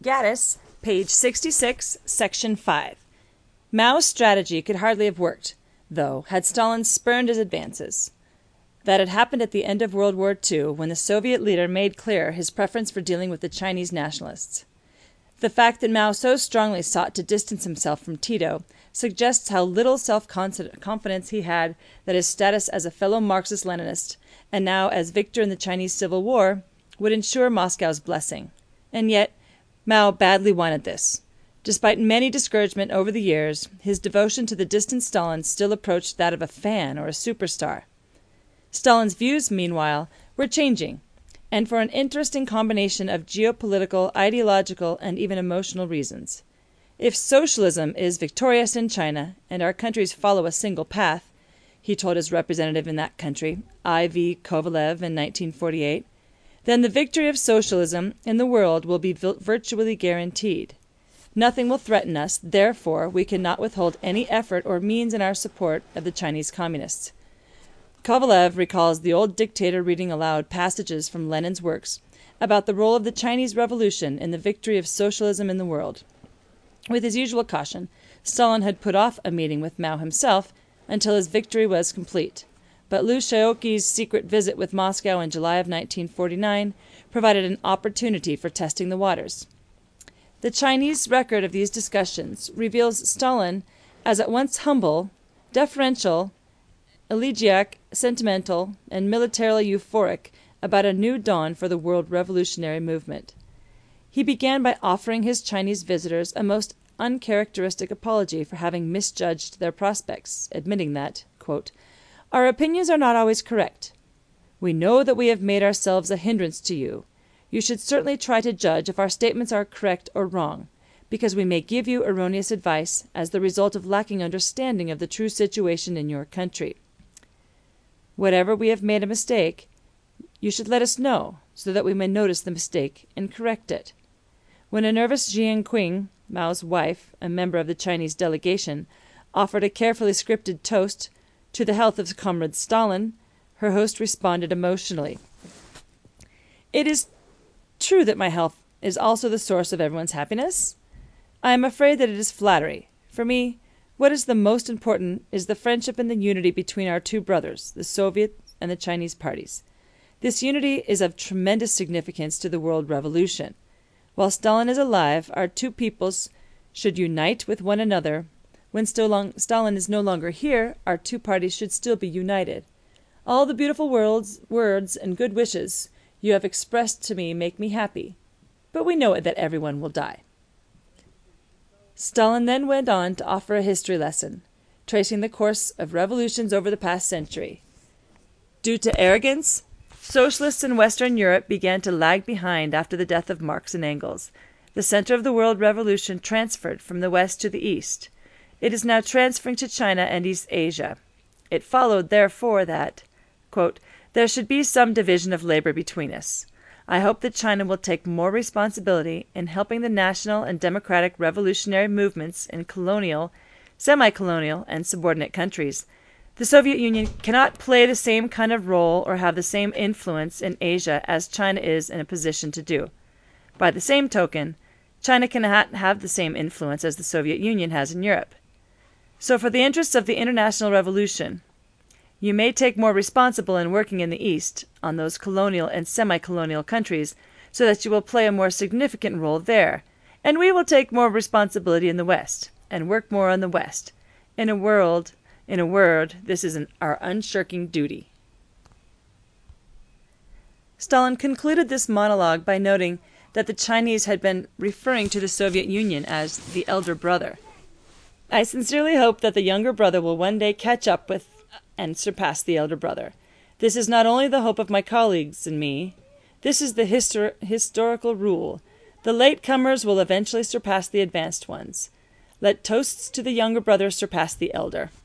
Gaddis, page 66, section 5. Mao's strategy could hardly have worked, though, had Stalin spurned his advances. That had happened at the end of World War II, when the Soviet leader made clear his preference for dealing with the Chinese nationalists. The fact that Mao so strongly sought to distance himself from Tito suggests how little self-confidence he had that his status as a fellow Marxist-Leninist, and now as victor in the Chinese Civil War, would ensure Moscow's blessing. And yet, Mao badly wanted this. Despite many discouragement over the years, his devotion to the distant Stalin still approached that of a fan or a superstar. Stalin's views, meanwhile, were changing, and for an interesting combination of geopolitical, ideological, and even emotional reasons. If socialism is victorious in China, and our countries follow a single path, he told his representative in that country, I.V. Kovalev, in 1948, then the victory of socialism in the world will be virtually guaranteed. Nothing will threaten us, therefore we cannot withhold any effort or means in our support of the Chinese communists. Kovalev recalls the old dictator reading aloud passages from Lenin's works about the role of the Chinese Revolution in the victory of socialism in the world. With his usual caution, Stalin had put off a meeting with Mao himself until his victory was complete. But Liu Shaoqi's secret visit with Moscow in July of 1949 provided an opportunity for testing the waters. The Chinese record of these discussions reveals Stalin as at once humble, deferential, elegiac, sentimental, and militarily euphoric about a new dawn for the world revolutionary movement. He began by offering his Chinese visitors a most uncharacteristic apology for having misjudged their prospects, admitting that, quote, "Our opinions are not always correct. We know that we have made ourselves a hindrance to you. You should certainly try to judge if our statements are correct or wrong, because we may give you erroneous advice as the result of lacking understanding of the true situation in your country. Whatever we have made a mistake, you should let us know, so that we may notice the mistake and correct it." When a nervous Jiang Qing, Mao's wife, a member of the Chinese delegation, offered a carefully scripted toast to the health of Comrade Stalin, her host responded emotionally. "It is true that my health is also the source of everyone's happiness. I am afraid that it is flattery. For me, what is the most important is the friendship and the unity between our two brothers, the Soviet and the Chinese parties. This unity is of tremendous significance to the world revolution. While Stalin is alive, our two peoples should unite with one another. When Stalin is no longer here, our two parties should still be united. All the beautiful words and good wishes you have expressed to me make me happy, but we know that everyone will die." Stalin then went on to offer a history lesson, tracing the course of revolutions over the past century. Due to arrogance, socialists in Western Europe began to lag behind after the death of Marx and Engels. The center of the world revolution transferred from the West to the East. It is now transferring to China and East Asia. It followed, therefore, that, quote, "there should be some division of labor between us. I hope that China will take more responsibility in helping the national and democratic revolutionary movements in colonial, semi-colonial, and subordinate countries. The Soviet Union cannot play the same kind of role or have the same influence in Asia as China is in a position to do. By the same token, China cannot have the same influence as the Soviet Union has in Europe. So for the interests of the international revolution, you may take more responsible in working in the East on those colonial and semi-colonial countries so that you will play a more significant role there, and we will take more responsibility in the West and work more on the West. In a word, this is our unshirking duty." Stalin concluded this monologue by noting that the Chinese had been referring to the Soviet Union as the elder brother. "I sincerely hope that the younger brother will one day catch up with and surpass the elder brother. This is not only the hope of my colleagues and me. This is the historical rule. The late comers will eventually surpass the advanced ones. Let toasts to the younger brother surpass the elder."